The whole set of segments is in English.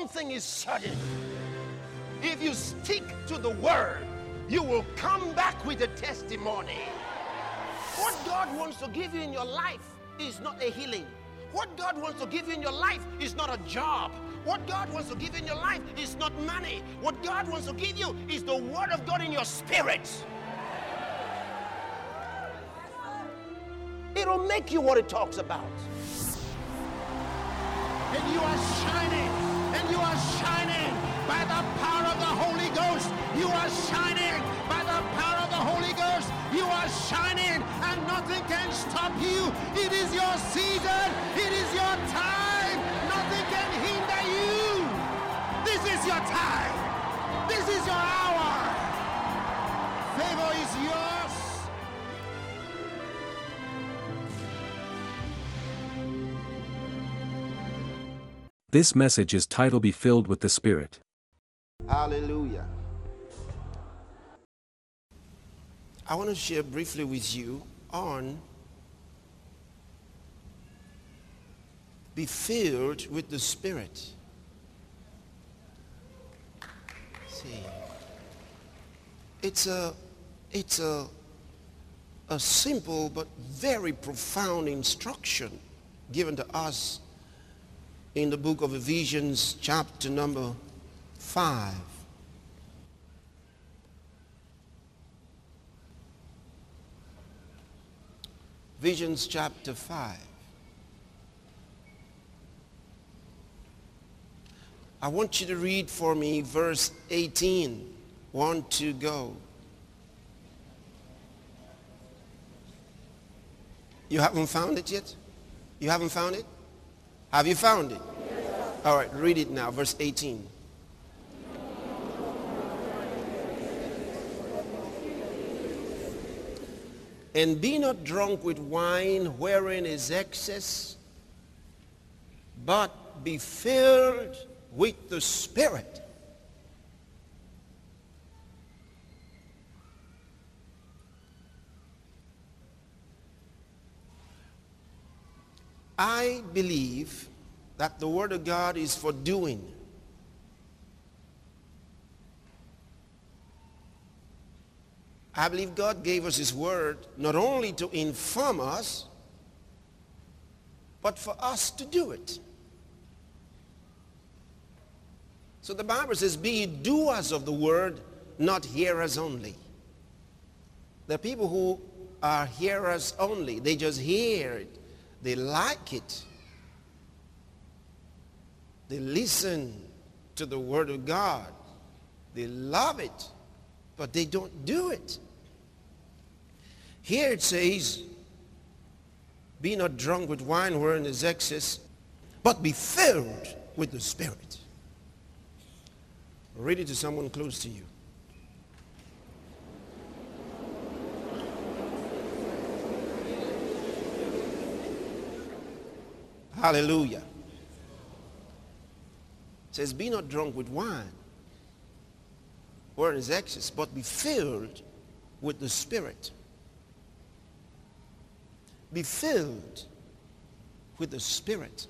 thing is certain. If you stick to the word, you will come back with a testimony. What God wants to give you in your life is not a healing. What God wants to give you in your life is not a job. What God wants to give you in your life is not money. What God wants to give you is the word of God in your spirit. It'll make you what it talks about. And you are shining. And you are shining by the power of the Holy Ghost. You are shining by the power of the Holy Ghost. You are shining and nothing can stop you. It is your season. It is your time. Nothing can hinder you. This is your time. This is your hour. Favor is yours. This message is titled Be Filled with the Spirit. Hallelujah. I want to share briefly with you on be filled with the Spirit. See, it's a simple but very profound instruction given to us in the book of Ephesians, chapter number 5. Ephesians chapter 5. I want you to read for me verse 18. 1, 2, go. You haven't found it yet? You haven't found it? Have you found it? Yes. All right, read it now, verse 18. And be not drunk with wine wherein is excess, but be filled with the Spirit. I believe that the Word of God is for doing. I believe God gave us His Word not only to inform us, but for us to do it. So the Bible says, be ye doers of the Word, not hearers only. There are people who are hearers only. They just hear it. They like it. They listen to the Word of God. They love it, but they don't do it. Here it says, be not drunk with wine wherein is excess, but be filled with the Spirit. Read it to someone close to you. Hallelujah. It says, be not drunk with wine, wherein is excess, but be filled with the Spirit. Be filled with the Spirit.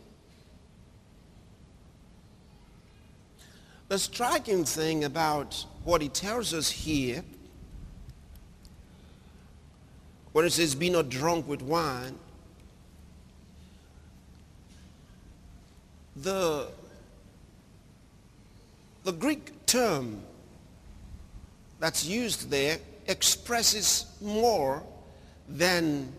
The striking thing about what he tells us here, when it says, be not drunk with wine, the Greek term that's used there expresses more than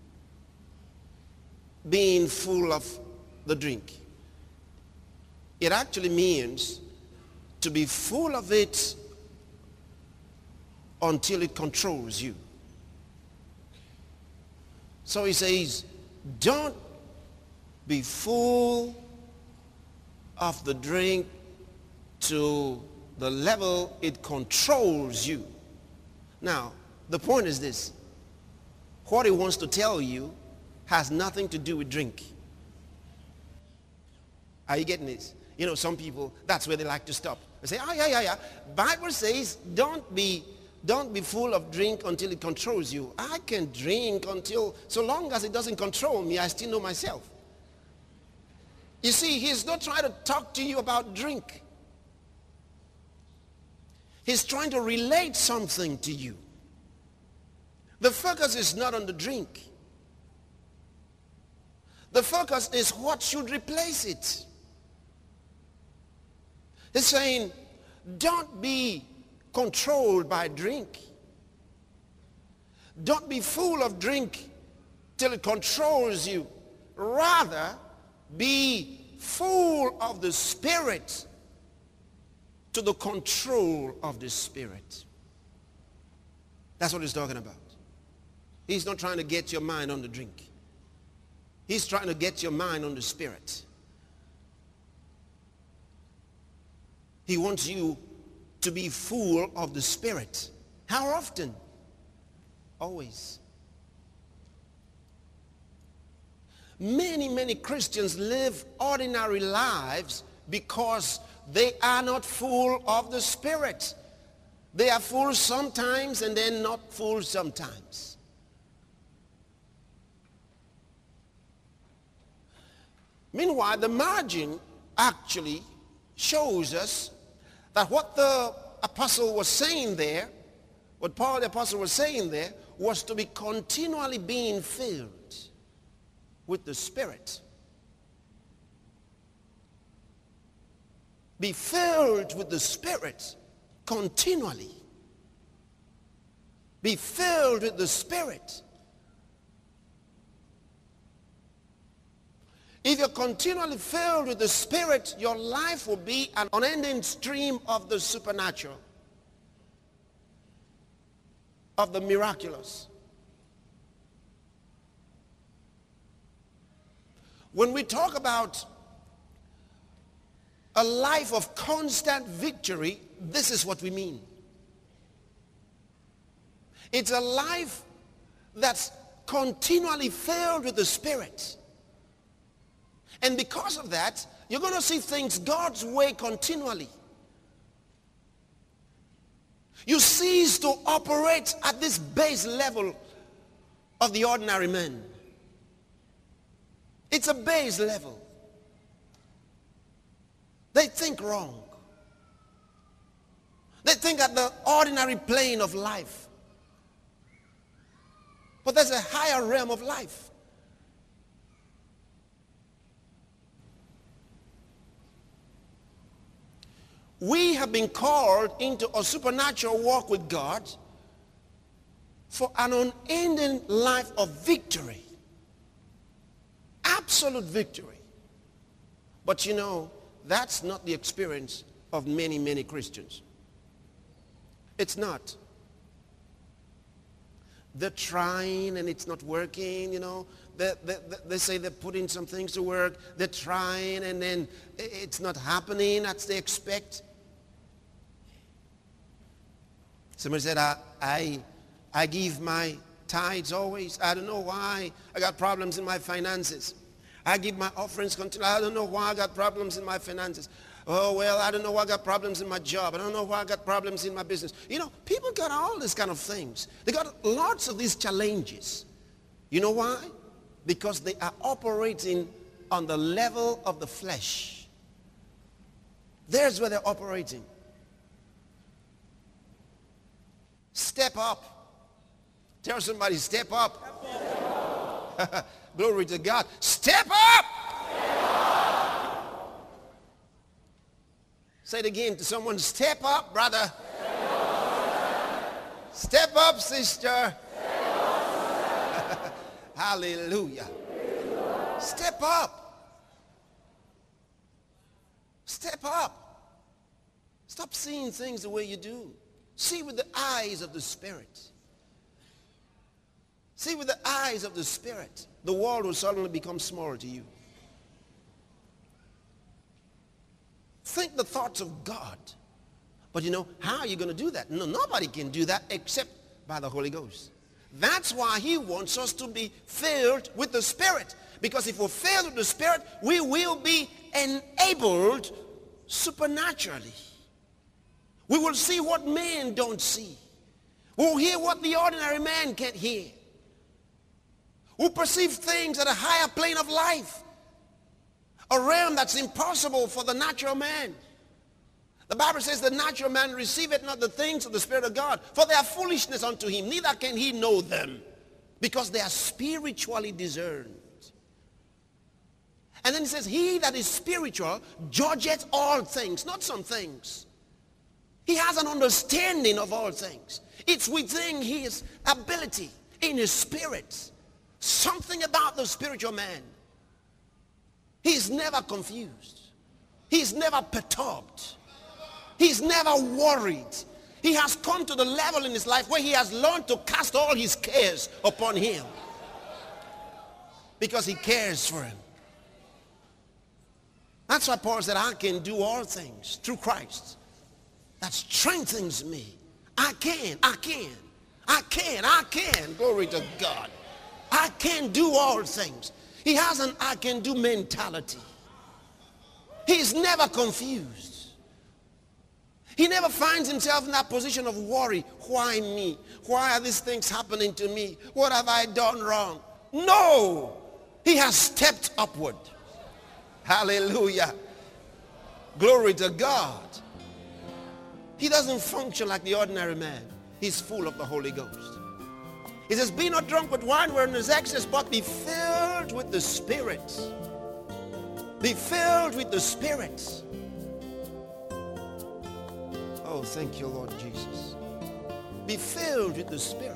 being full of the drink. It actually means to be full of it until it controls you. So he says, don't be full of the drink to the level it controls you. Now, the point is this. What he wants to tell you has nothing to do with drink. Are you getting this? You know, some people, that's where they like to stop. They say, yeah. Bible says, don't be full of drink until it controls you. I can drink until, so long as it doesn't control me, I still know myself. You see, he's not trying to talk to you about drink. He's trying to relate something to you. The focus is not on the drink. The focus is what should replace it. He's saying, don't be controlled by drink. Don't be full of drink till it controls you. Rather, be full of the Spirit to the control of the Spirit. That's what he's talking about. He's not trying to get your mind on the drink. He's trying to get your mind on the Spirit. He wants you to be full of the Spirit. How often? Always. Many Christians live ordinary lives because they are not full of the Spirit. They are full sometimes and then not full sometimes. Meanwhile, the margin actually shows us that what the apostle was saying there, what Paul the apostle was saying there, was to be continually being filled with the Spirit. Be filled with the Spirit continually. Be filled with the Spirit. If you're continually filled with the Spirit, your life will be an unending stream of the supernatural, of the miraculous. When we talk about a life of constant victory, this is what we mean. It's a life that's continually filled with the Spirit. And because of that, you're going to see things God's way continually. You cease to operate at this base level of the ordinary man. It's a base level. They think wrong. They think at the ordinary plane of life. But there's a higher realm of life. We have been called into a supernatural walk with God for an unending life of victory. Absolute victory. But you know, that's not the experience of many Christians. It's not. They're trying and it's not working, you know. They say they're putting some things to work. They're trying and then it's not happening as they expect. Somebody said, I give my tithes always. I don't know why. I got problems in my finances. I give my offerings continually. I don't know why I got problems in my finances. Oh, well, I don't know why I got problems in my job. I don't know why I got problems in my business. You know, people got all these kind of things. They got lots of these challenges. You know why? Because they are operating on the level of the flesh. There's where they're operating. Step up. Tell somebody, step up. Step up. Glory to God. Step up. Step up. Say it again to someone. Step up, brother. Step up, sister. Step up. Hallelujah. Step up. Step up. Stop seeing things the way you do. See with the eyes of the Spirit. See with the eyes of the Spirit. The world will suddenly become small to you. Think the thoughts of God. But you know, how are you going to do that? No, nobody can do that except by the Holy Ghost. That's why he wants us to be filled with the Spirit. Because if we're filled with the Spirit, we will be enabled supernaturally. We will see what men don't see. We'll hear what the ordinary man can't hear. We'll perceive things at a higher plane of life. A realm that's impossible for the natural man. The Bible says the natural man receiveth not the things of the Spirit of God, for they are foolishness unto him, neither can he know them, because they are spiritually discerned. And then he says, he that is spiritual judgeth all things, not some things. He has an understanding of all things. It's within his ability, in his spirit. Something about the spiritual man. He's never confused. He's never perturbed. He's never worried. He has come to the level in his life where he has learned to cast all his cares upon him, because he cares for him. That's why Paul said, I can do all things through Christ that strengthens me. I can. Glory to God. I can do all things. He has an I can do mentality. He's never confused. He never finds himself in that position of worry. Why me? Why are these things happening to me? What have I done wrong? No! He has stepped upward. Hallelujah. Glory to God. He doesn't function like the ordinary man. He's full of the Holy Ghost. He says, be not drunk with wine wherein is excess, but be filled with the Spirit. Be filled with the Spirit. Oh, thank you, Lord Jesus. Be filled with the Spirit.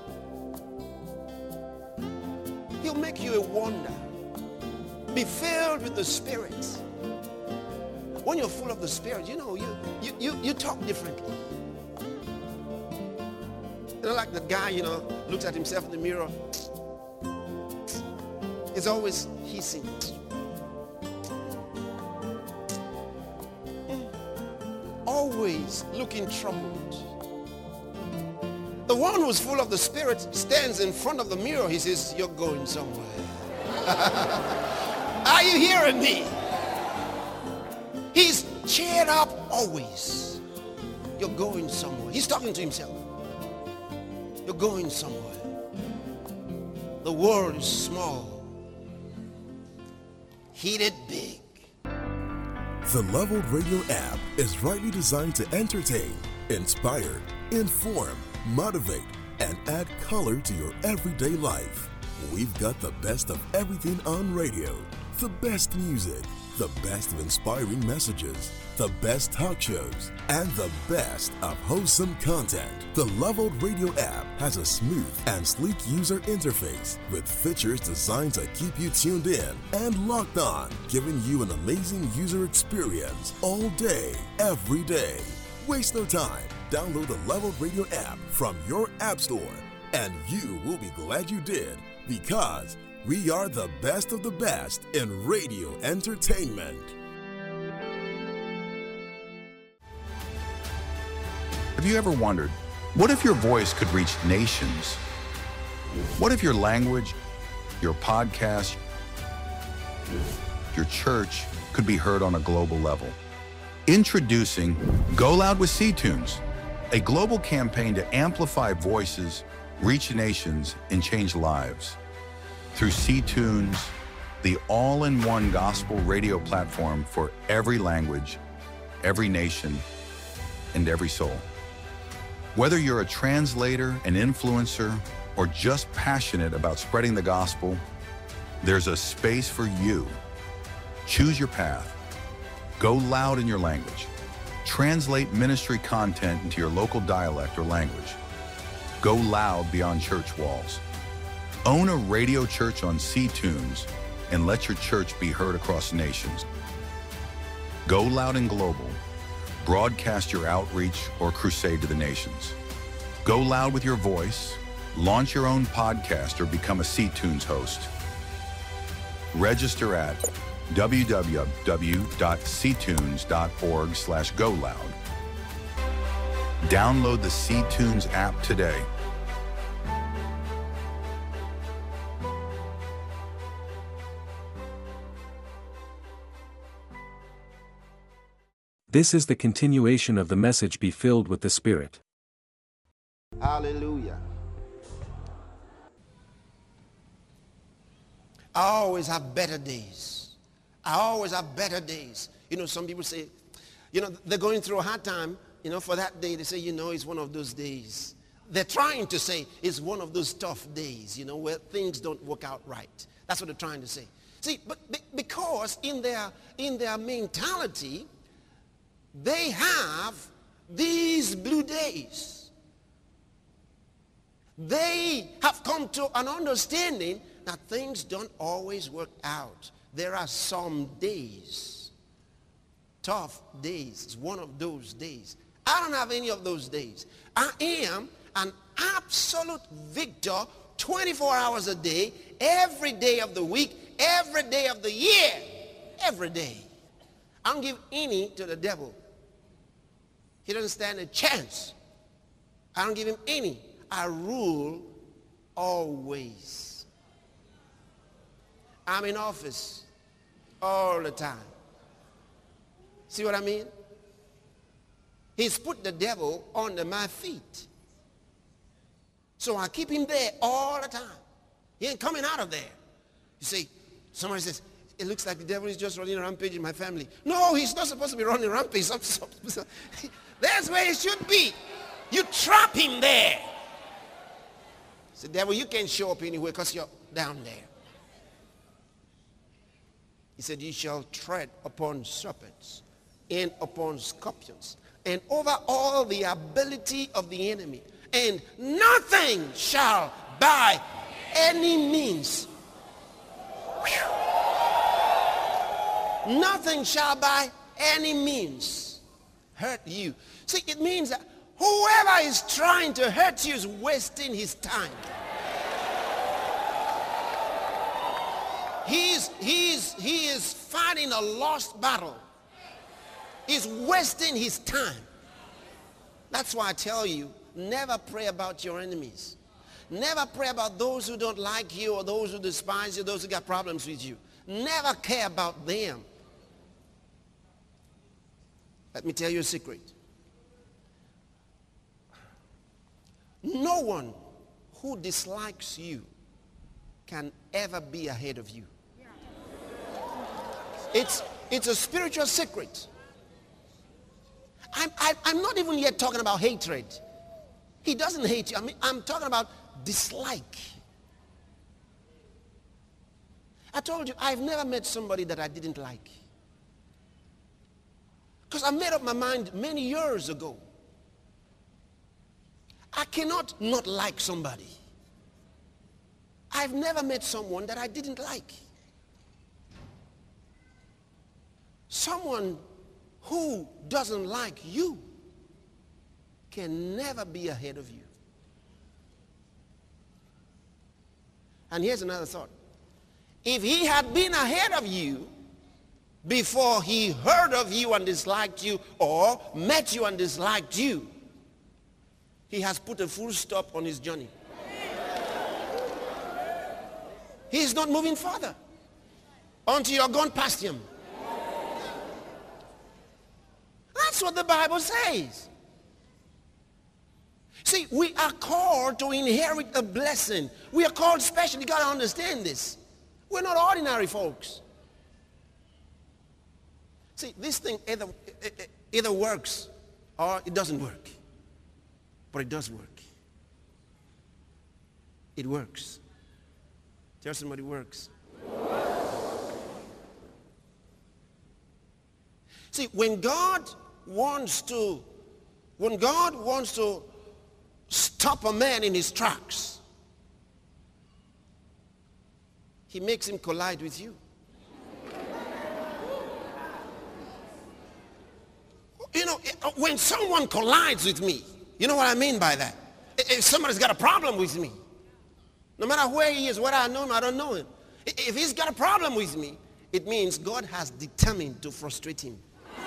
He'll make you a wonder. Be filled with the Spirit. When you're full of the Spirit, you know, you talk differently. You know, like the guy, you know, looks at himself in the mirror. He's always hissing. Always looking troubled. The one who's full of the Spirit stands in front of the mirror. He says, you're going somewhere. Are you hearing me? He's cheered up always. You're going somewhere. He's talking to himself. You're going somewhere. The world is small. Heat it big. The Leveled Radio app is rightly designed to entertain, inspire, inform, motivate, and add color to your everyday life. We've got the best of everything on radio. The best music, the best of inspiring messages, the best talk shows, and the best of wholesome content. The Leveled Radio app has a smooth and sleek user interface with features designed to keep you tuned in and locked on, giving you an amazing user experience all day, every day. Waste no time. Download the Leveled Radio app from your app store, and you will be glad you did, because we are the best of the best in radio entertainment. Have you ever wondered, what if your voice could reach nations? What if your language, your podcast, your church could be heard on a global level? Introducing Go Loud with C-Tunes, a global campaign to amplify voices, reach nations, and change lives. Through C-Tunes, the all-in-one gospel radio platform for every language, every nation, and every soul. Whether you're a translator, an influencer, or just passionate about spreading the gospel, there's a space for you. Choose your path. Go loud in your language. Translate ministry content into your local dialect or language. Go loud beyond church walls. Own a radio church on C-Tunes and let your church be heard across nations. Go loud and global. Broadcast your outreach or crusade to the nations. Go loud with your voice. Launch your own podcast or become a C-Tunes host. Register at www.ctunes.org/goloud. Download the C-Tunes app today. This is the continuation of the message, Be Filled with the Spirit. Hallelujah. I always have better days. I always have better days. You know, some people say, you know, they're going through a hard time. You know, for that day, they say, you know, it's one of those days. They're trying to say it's one of those tough days, you know, where things don't work out right. That's what they're trying to say. See, but because in their mentality, they have these blue days. They have come to an understanding that things don't always work out. There are some days, tough days. It's one of those days. I don't have any of those days. I am an absolute victor 24 hours a day, every day of the week, every day of the year, every day. I don't give any to the devil. He doesn't stand a chance. I don't give him any. I rule always. I'm in office all the time. See what I mean? He's put the devil under my feet. So I keep him there all the time. He ain't coming out of there. You see, somebody says, it looks like the devil is just running a rampage in my family. No, he's not supposed to be running a rampage. That's where he should be. You trap him there. Say, devil, you can't show up anywhere because you're down there. He said, you shall tread upon serpents and upon scorpions and over all the ability of the enemy. And nothing shall by any means, nothing shall by any means hurt you. See, it means that whoever is trying to hurt you is wasting his time. He is fighting a lost battle. He's wasting his time. That's why I tell you, never pray about your enemies. Never pray about those who don't like you or those who despise you, those who got problems with you. Never care about them. Let me tell you a secret. No one who dislikes you can ever be ahead of you. It's a spiritual secret. I'm not even yet talking about hatred. He doesn't hate you. I mean, I'm talking about dislike. I told you, I've never met somebody that I didn't like. Because I made up my mind many years ago. I cannot not like somebody. I've never met someone that I didn't like. Someone who doesn't like you can never be ahead of you. And here's another thought. If he had been ahead of you before he heard of you and disliked you or met you and disliked you, he has put a full stop on his journey. He is not moving further until you're gone past him. That's what the Bible says. See, we are called to inherit a blessing. We are called special. You got to understand this. We're not ordinary folks. See, this thing either works or it doesn't work. But it does work. It works. Tell somebody it works. See, when God wants to stop a man in his tracks, he makes him collide with you. You know, when someone collides with me, you know what I mean by that? If somebody's got a problem with me, no matter where he is, whether I know him, I don't know him. If he's got a problem with me, it means God has determined to frustrate him.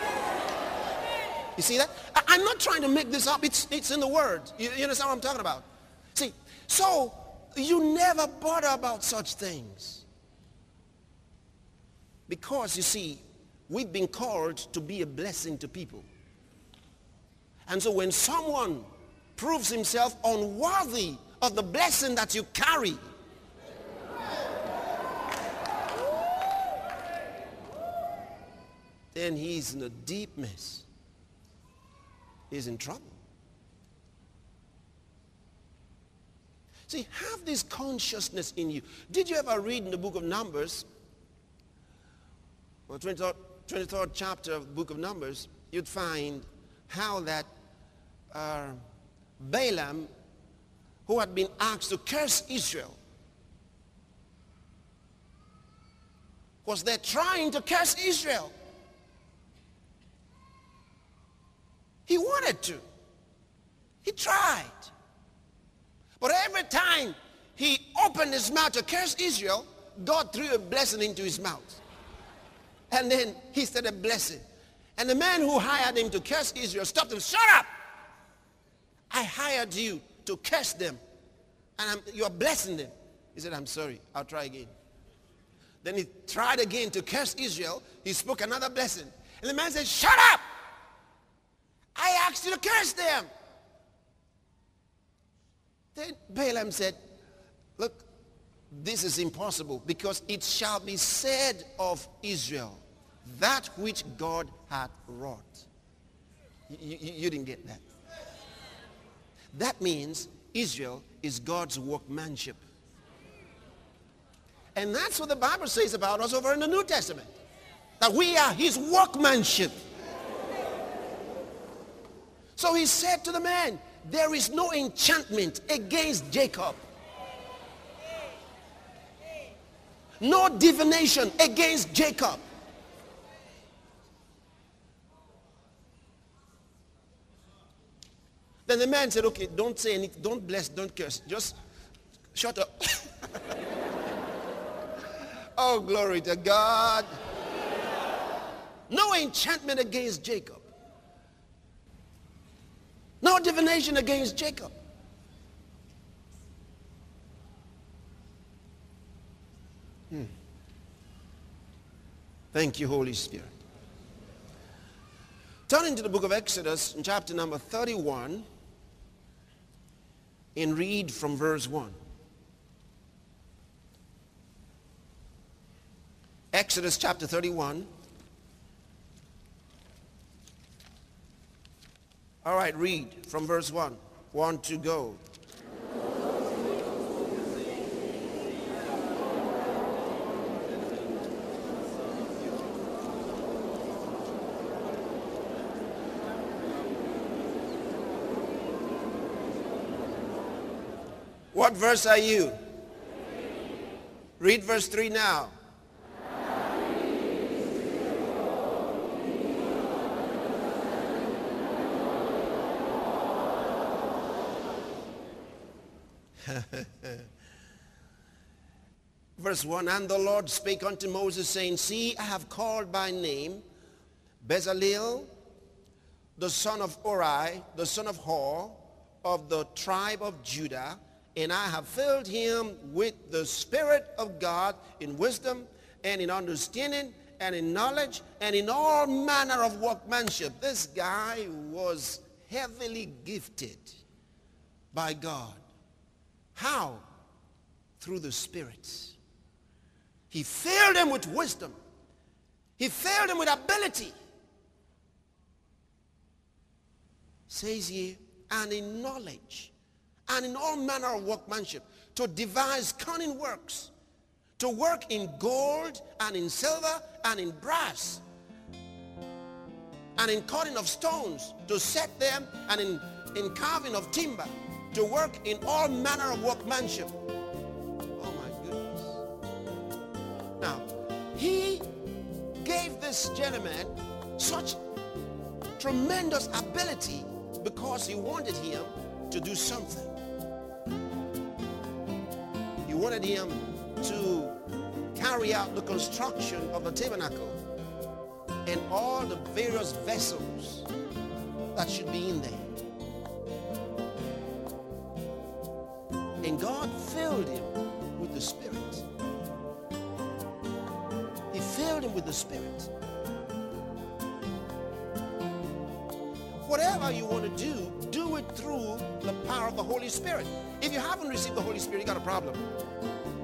You see that? I'm not trying to make this up. It's in the Word. You understand what I'm talking about? See, so you never bother about such things. Because, you see, we've been called to be a blessing to people. And so when someone proves himself unworthy of the blessing that you carry, then he's in a deep mess. He's in trouble. See, have this consciousness in you. Did you ever read in the book of Numbers, or 23rd chapter of the book of Numbers, you'd find how that Balaam, who had been asked to curse Israel, was there trying to curse Israel. He wanted to. He tried. But every time he opened his mouth to curse Israel, God threw a blessing into his mouth. And then he started blessing. And the man who hired him to curse Israel stopped him. Shut up! I hired you to curse them. And you're blessing them. He said, I'm sorry. I'll try again. Then he tried again to curse Israel. He spoke another blessing. And the man said, shut up! I asked you to curse them. Then Balaam said, look, this is impossible, because it shall be said of Israel, that which God hath wrought. You didn't get that. That means Israel is God's workmanship. And that's what the Bible says about us over in the New Testament. That we are his workmanship. So he said to the man, there is no enchantment against Jacob. No divination against Jacob. Then the man said, okay, don't say anything, don't bless, don't curse. Just shut up. Oh, glory to God. No enchantment against Jacob. No divination against Jacob. Thank you, Holy Spirit. Turn into the book of Exodus in chapter number 31 and read from verse 1. Exodus chapter 31. All right, read from verse 1. 1 to go. What verse are you? Read verse 3 now. Verse 1, and the Lord spake unto Moses, saying, see, I have called by name Bezaleel, the son of Uri, the son of Hur, of the tribe of Judah, and I have filled him with the Spirit of God in wisdom and in understanding and in knowledge and in all manner of workmanship. This guy was heavily gifted by God. How? Through the Spirit. He filled him with wisdom. He filled him with ability. Says here, and in knowledge, and in all manner of workmanship, to devise cunning works, to work in gold and in silver and in brass, and in cutting of stones, to set them, and in carving of timber, to work in all manner of workmanship. Oh my goodness. Now, he gave this gentleman such tremendous ability because he wanted him to do something. He wanted him to carry out the construction of the tabernacle and all the various vessels that should be in there. And God filled him with the Spirit. He filled him with the Spirit. Whatever you want to do it through the power of the Holy Spirit. If you haven't received the Holy Spirit, you got a problem.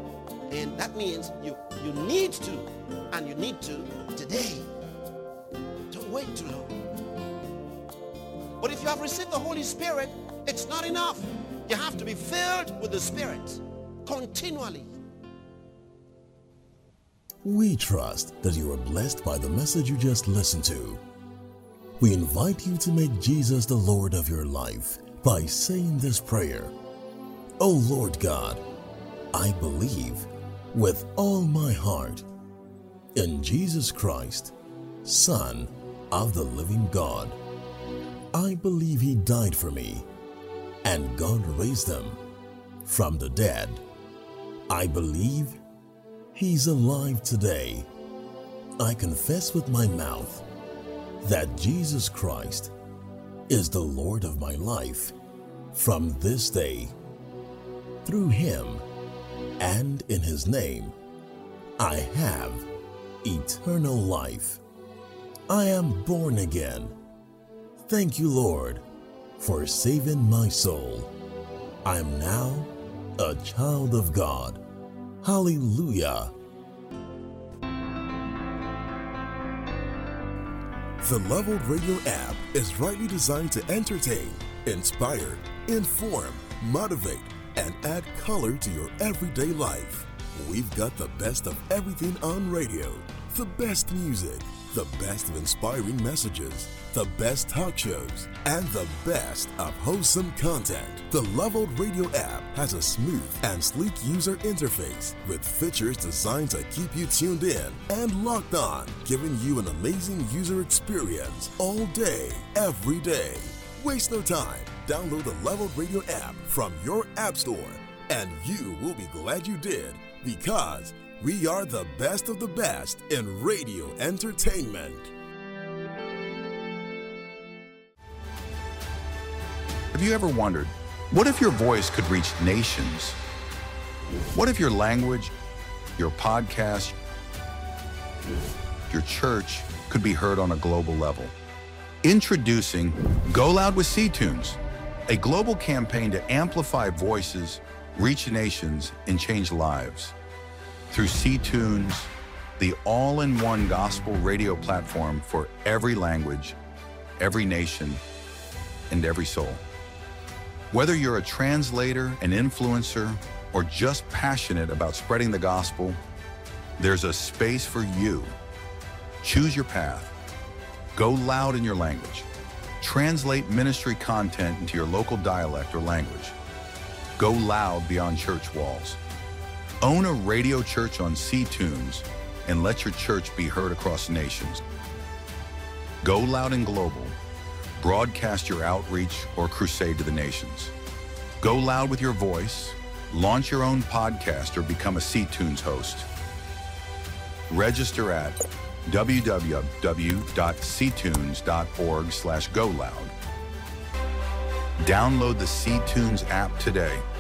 And that means you need to, and you need to today. wait too long. But if you have received the Holy Spirit, it's not enough. You have to be filled with the Spirit continually. We trust that you are blessed by the message you just listened to. We invite you to make Jesus the Lord of your life by saying this prayer. Oh Lord God, I believe with all my heart in Jesus Christ, Son of the living God. I believe He died for me and God raised Him from the dead. I believe He's alive today. I confess with my mouth that Jesus Christ is the Lord of my life from this day. Through Him and in His name, I have eternal life. I am born again. Thank you, Lord, for saving my soul. I am now a child of God. Hallelujah. The Leveled Radio app is rightly designed to entertain, inspire, inform, motivate, and add color to your everyday life. We've got the best of everything on radio, the best music, the best of inspiring messages, the best talk shows, and the best of wholesome content. The Leveled Radio app has a smooth and sleek user interface with features designed to keep you tuned in and locked on, giving you an amazing user experience all day, every day. Waste no time. Download the Leveled Radio app from your app store, and you will be glad you did, because we are the best of the best in radio entertainment. Have you ever wondered, what if your voice could reach nations? What if your language, your podcast, your church could be heard on a global level? Introducing Go Loud with C-Tunes, a global campaign to amplify voices, reach nations, and change lives. Through C-Tunes, the all-in-one gospel radio platform for every language, every nation, and every soul. Whether you're a translator, an influencer, or just passionate about spreading the gospel, there's a space for you. Choose your path. Go loud in your language. Translate ministry content into your local dialect or language. Go loud beyond church walls. Own a radio church on C-Tunes and let your church be heard across nations. Go loud and global. Broadcast your outreach or crusade to the nations. Go loud with your voice. Launch your own podcast or become a C-Tunes host. Register at www.ctunes.org/goloud. Download the C-Tunes app today